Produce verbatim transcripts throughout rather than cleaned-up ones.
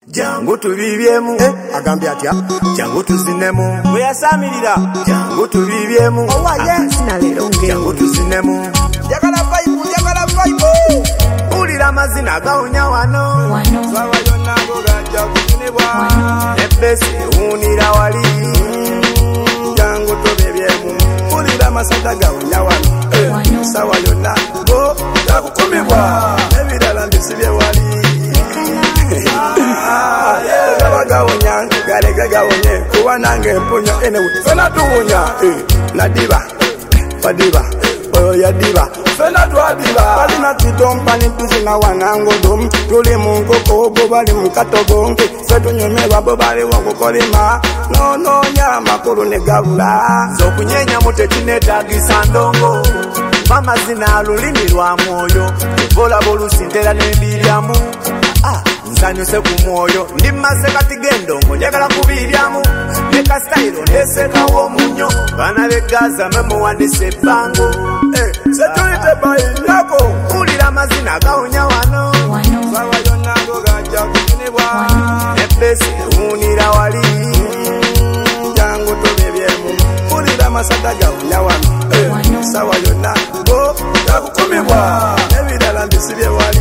Jangu tubibyemu eh agambye atya jangu tuzinemu we yasamirira jangu tubibyemu owaye sinalero nge jangu tuzinemu jagala vibe jagala vibe ulira mazina gaonya wano sawa yonna ngo gajja kutinibwa ebesi unira wali jangu tubibyemu ulira masata gaonya wano sawa yonna ngo gakukumibwa ebirala mbisibye wali gawonya galega gawonye kuba nange empunya enewe fena tuwunya nadiba fadiba oyo yadiba fena twadiba balina titompani tuzina wanangodom tuli munkoko bo bali mukatogo fe tunyumirwa bo bali wakukolima nononya amakulu ne gabula zokunyenya mutekinetagisa ndongo mamazina lulimi lwa mwoyo bola bolusintera nebiryamu ah nsanyuse ku mwoyo ndi maze kati gendongo njagala kubiryamu leka style ndesekawo munyo bana begaza memo wandise bango eh setulite bayinako ulira mazina gaonya wano sawa yonna ngo gajja kutinibwa ebesi unira wali jangu tubibyemu ulira masata gaonya wano sawa yonna ngo gakukumibwa ebirala mbisibye wali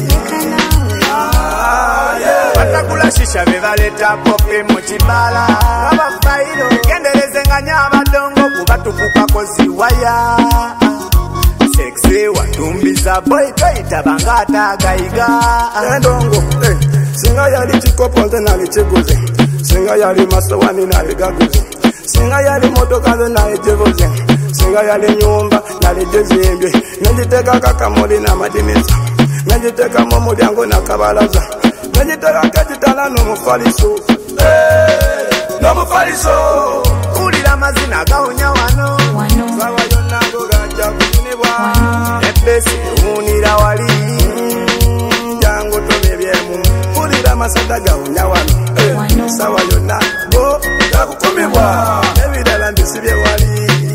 batakula shisha bebaleta poke mu kibala abafairo genderezenganya abadongo kubatukukwako ziwaya sexy watumbiza boy toyita bangata agayiga endongo eh singa yali kikopo nze nali kiguze singa yali masowani nali gaguze singa yali motoka nze nali givuze singa yali nyumba nali gizimbye negiteekako akamuli n'amadinisa negiteekamu omulyango n'akabalaza negiteekako ekitala n'omufaliso n'omufaliso ulira mazina gaonya wano sawa yonna ngo gajja kutinibwa ebesi unira wali jangu tubibyemu ulira masata gaonya wano sawa yonna ngo gakukumibwa ebirala mbisibye wali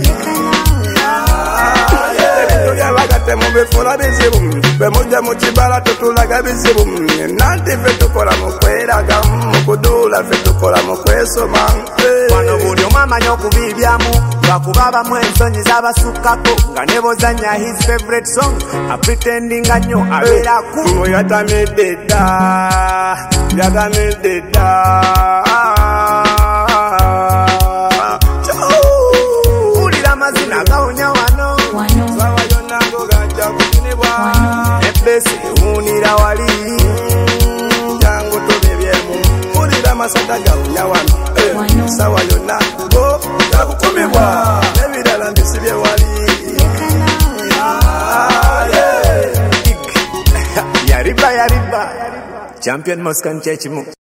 ebintu byabagate mu bifula bizibu bemujja mu kibala tutulaga bizibu nanti ffe tukola mu kweraga mu kuduula ffe tukola mu kwesoma wano buli omu amanya okubibyamu lwakuba abamu ensonyi z'abasukkako nga ne bozanya his favorite song apretendinga nnyo abeeraku yatamidde dda yatamidde dda ulira mazina gaonya wano sawa yonna ngo gajja kutinibwa ebesi unira wali jangu tubibyemu ulira masata gaonya wano sawa yonna ngo gakukumibwa ebirala mbisibye wali yariba yariba champion moskan chechimu